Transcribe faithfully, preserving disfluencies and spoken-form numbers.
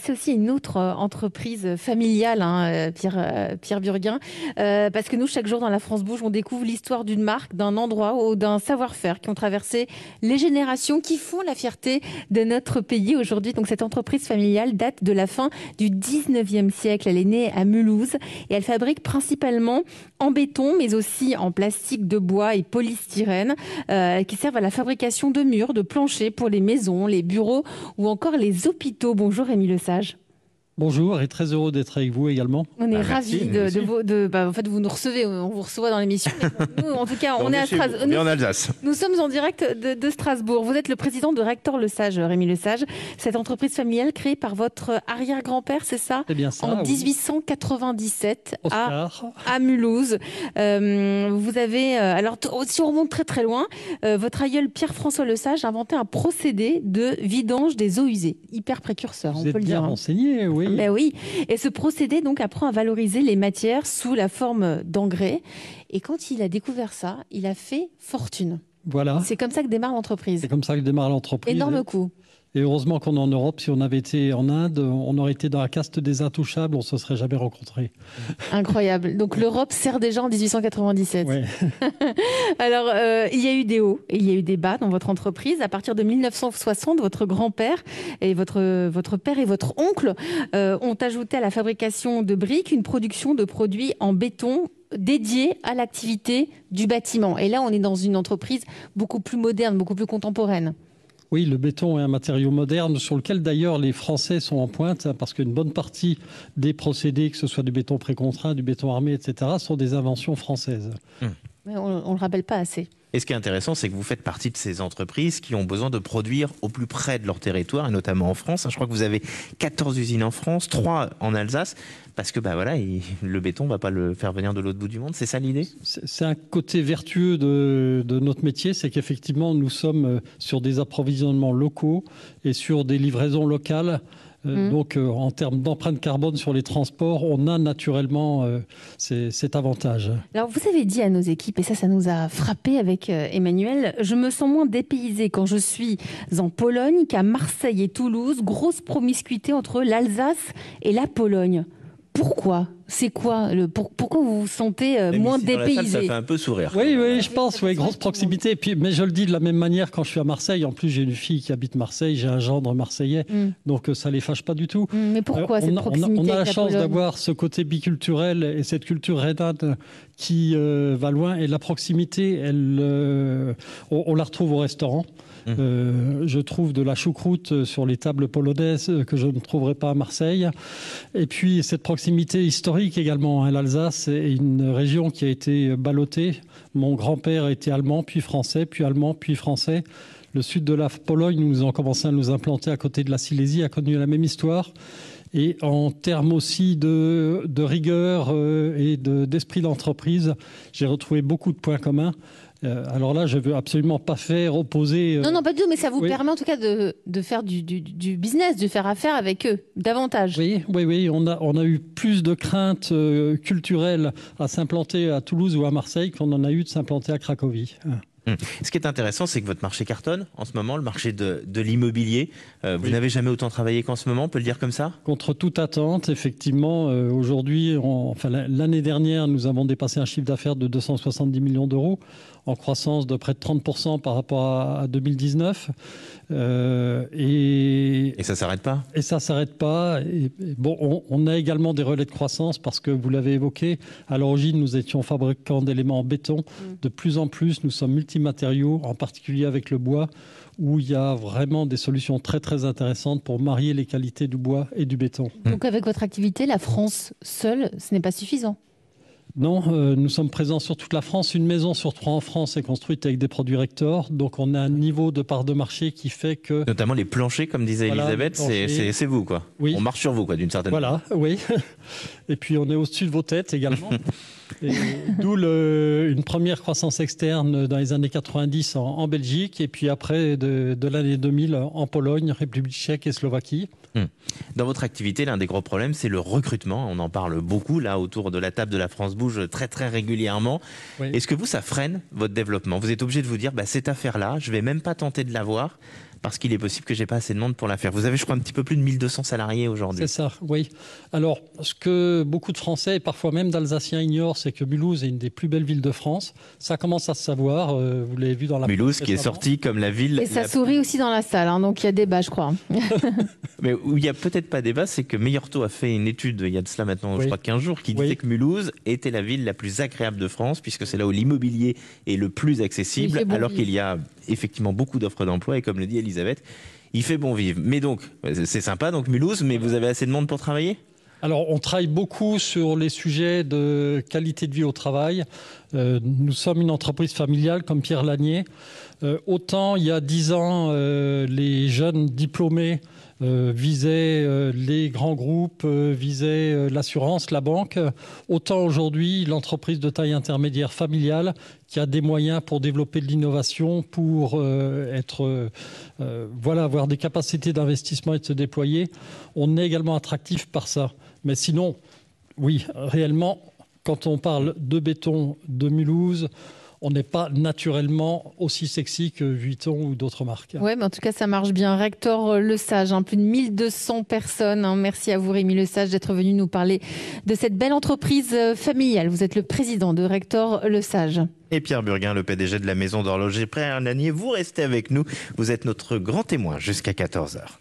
s'intéresser aussi à une autre euh, entreprise familiale, hein, euh, Pierre, euh, Pierre Burguin, euh, parce que nous, chaque jour dans La France Bouge, on découvre l'histoire d'une marque, d'un endroit ou d'un savoir-faire qui ont traversé les générations, qui font la fierté de notre pays aujourd'hui. Donc cette entreprise familiale date de la fin du dix-neuvième siècle. Elle est née à Mulhouse et elle fabrique principalement en béton, mais aussi en plastique de bois et polystyrène, euh, qui servent à la fabrication de murs, de planchers pour les maisons, les bureaux ou encore les hôpitaux. Bonjour Rémi Lesage. Bonjour et très heureux d'être avec vous également. On est Ah, ravis merci, de, de, vous- de bah, en fait vous nous recevez, on vous reçoit dans l'émission. Mais bon, nous, en tout cas, on, On est est à chez vous, Strasbourg. on est en Alsace. Nous sommes en direct de, de Strasbourg. Vous êtes le président de Rector Lesage, Rémi Lesage. Cette entreprise familiale créée par votre arrière-grand-père, c'est ça? C'est bien ça. En oui. dix-huit cent quatre-vingt-dix-sept à, Oscar. à Mulhouse. Euh, vous avez, euh, alors t- si on remonte très très loin, euh, votre aïeul Pierre-François Lesage a inventé un procédé de vidange des eaux usées, hyper précurseur, Vous on êtes peut le bien dire. hein. renseigné, oui. Ben oui, et ce procédé donc apprend à valoriser les matières sous la forme d'engrais. Et quand il a découvert ça, il a fait fortune. Voilà. C'est comme ça que démarre l'entreprise. C'est comme ça que démarre l'entreprise. Énorme coup. Et heureusement qu'on est en Europe. Si on avait été en Inde, on aurait été dans la caste des intouchables, on ne se serait jamais rencontrés. Incroyable. Donc l'Europe sert déjà en dix-huit cent quatre-vingt-dix-sept. Ouais. Alors, euh, il y a eu des hauts et il y a eu des bas dans votre entreprise. À partir de mille neuf cent soixante, votre grand-père et votre, votre père et votre oncle euh, ont ajouté à la fabrication de briques une production de produits en béton dédiés à l'activité du bâtiment. Et là, on est dans une entreprise beaucoup plus moderne, beaucoup plus contemporaine. Oui, le béton est un matériau moderne sur lequel d'ailleurs les Français sont en pointe, hein, parce qu'une bonne partie des procédés, que ce soit du béton précontraint, du béton armé, et cetera, sont des inventions françaises. Mais on ne le rappelle pas assez. Et ce qui est intéressant, c'est que vous faites partie de ces entreprises qui ont besoin de produire au plus près de leur territoire, et notamment en France. Je crois que vous avez quatorze usines en France, trois en Alsace, parce que bah voilà, il- le béton ne va pas le faire venir de l'autre bout du monde. C'est ça l'idée? C'est c'est un côté vertueux de, de notre métier, c'est qu'effectivement, nous sommes sur des approvisionnements locaux et sur des livraisons locales. Euh, Mmh. Donc, euh, en termes d'empreinte carbone sur les transports, on a naturellement euh, ces- cet avantage. Alors, vous avez dit à nos équipes, et ça, ça nous a frappé avec euh, Emmanuel, je me sens moins dépaysée quand je suis en Pologne qu'à Marseille et Toulouse. Grosse promiscuité entre l'Alsace et la Pologne. Pourquoi? C'est quoi le, pour, Pourquoi vous vous sentez euh, Même moins ici, dans la salle, dépaysé? ça fait un peu sourire. Oui, oui, je Oui, pense, ça oui, fait grosse ça, proximité. Et puis, mais je le dis de la même manière quand je suis à Marseille. En plus, j'ai une fille qui habite Marseille, j'ai un gendre marseillais, Mm. donc euh, ça les fâche pas du tout. Mm, Mais pourquoi Euh, cette on, a, on a- proximité on a la avec chance Pologne? d'avoir ce côté biculturel et cette culture rhénane qui euh, va loin. Et la proximité, elle, euh, on, on la retrouve au restaurant. Mmh. Euh, je trouve de la choucroute sur les tables polonaises que je ne trouverai pas à Marseille. Et puis cette proximité historique également. Hein. L'Alsace est une région qui a été ballottée. Mon grand-père était allemand, puis français, puis allemand, puis français. Le sud de la Pologne, nous avons commencé à nous implanter à côté de la Silésie, a connu la même histoire. Et en termes aussi de, de rigueur euh, et de- d'esprit d'entreprise, j'ai retrouvé beaucoup de points communs. Euh, alors là, je ne veux absolument pas faire opposer... euh, Non, non, pas du tout, mais ça vous oui. permet en tout cas de, de faire du, du, du business, de faire affaire avec eux, davantage. Oui, oui, oui. On a, on a eu plus de craintes euh, culturelles à s'implanter à Toulouse ou à Marseille qu'on en a eu de s'implanter à Cracovie. Hum. Ce qui est intéressant, c'est que votre marché cartonne en ce moment, le marché de, de l'immobilier. Euh, vous Oui. n'avez jamais autant travaillé qu'en ce moment, on peut le dire comme ça? Contre toute attente, effectivement, euh, aujourd'hui, on- enfin, la- l'année dernière, nous avons dépassé un chiffre d'affaires de deux cent soixante-dix millions d'euros, en croissance de près de trente pour cent par rapport à, à deux mille dix-neuf. Euh, et, Et ça s'arrête pas? Et ça ne s'arrête pas. Et, et bon, on, on a également des relais de croissance parce que vous l'avez évoqué, à l'origine, nous étions fabricants d'éléments en béton. De plus en plus, nous sommes multimatériaux, en particulier avec le bois, où il y a vraiment des solutions très très intéressantes pour marier les qualités du bois et du béton. Donc avec votre activité, la France seule, ce n'est pas suffisant. Non, euh, nous sommes présents sur toute la France. Une maison sur trois en France est construite avec des produits Rector. Donc on a un niveau de part de marché qui fait que... Notamment les planchers, comme disait Voilà, Elisabeth, les planchers. c'est- c'est c'est vous, quoi. Oui. On marche sur vous, quoi, d'une certaine manière. Voilà, oui. Et puis on est au-dessus de vos têtes également. Et d'où le- une première croissance externe dans les années quatre-vingt-dix en, en Belgique et puis après de, de l'année deux mille en Pologne, République tchèque et Slovaquie. Dans votre activité, l'un des gros problèmes, c'est le recrutement. On en parle beaucoup, là, autour de la table de La France Bouge, très, très régulièrement. Oui. Est-ce que vous, ça freine votre développement? Vous êtes obligé de vous dire, bah, cette affaire-là, je vais même pas tenter de l'avoir parce qu'il est possible que j'ai pas assez de monde pour la faire. Vous avez, je crois, un petit peu plus de mille deux cents salariés aujourd'hui. C'est ça, oui. Alors, ce que beaucoup de Français, et parfois même d'Alsaciens, ignorent, c'est que Mulhouse est une des plus belles villes de France. Ça commence à se savoir, euh, vous l'avez vu dans la... Mulhouse qui est sortie comme la ville... Et ça la... sourit aussi dans la salle, hein, donc il y a débat, je crois. Mais où il n'y a peut-être pas débat, c'est que Meilleur-Taux a fait une étude, il y a de cela maintenant, oui. je crois, quinze jours, qui disait oui. que Mulhouse était la ville la plus agréable de France, puisque c'est là où l'immobilier est le plus accessible, bon alors qu'il y a effectivement beaucoup d'offres d'emploi, et comme le dit Elisabeth, il fait bon vivre. Mais donc, c'est sympa, donc Mulhouse, mais vous avez assez de monde pour travailler ? Alors, on travaille beaucoup sur les sujets de qualité de vie au travail. Euh, nous sommes une entreprise familiale, comme Pierre Lanier. Euh, autant, il y a dix ans, euh, les jeunes diplômés euh, visaient euh, les grands groupes, euh, visaient euh, l'assurance, la banque. Autant aujourd'hui, l'entreprise de taille intermédiaire familiale qui a des moyens pour développer de l'innovation, pour euh, être, euh, voilà, avoir des capacités d'investissement et de se déployer. On est également attractif par ça. Mais sinon, oui, réellement, quand on parle de béton de Mulhouse, on n'est pas naturellement aussi sexy que Vuitton ou d'autres marques. Oui, mais en tout cas, ça marche bien. Rector Lesage, hein, plus de mille deux cents personnes. Hein. Merci à vous, Rémi Lesage, d'être venu nous parler de cette belle entreprise familiale. Vous êtes le président de Rector Lesage. Et Pierre Burguin, le P D G de la maison d'horlogerie Pierre Lanier, vous restez avec nous. Vous êtes notre grand témoin jusqu'à quatorze heures.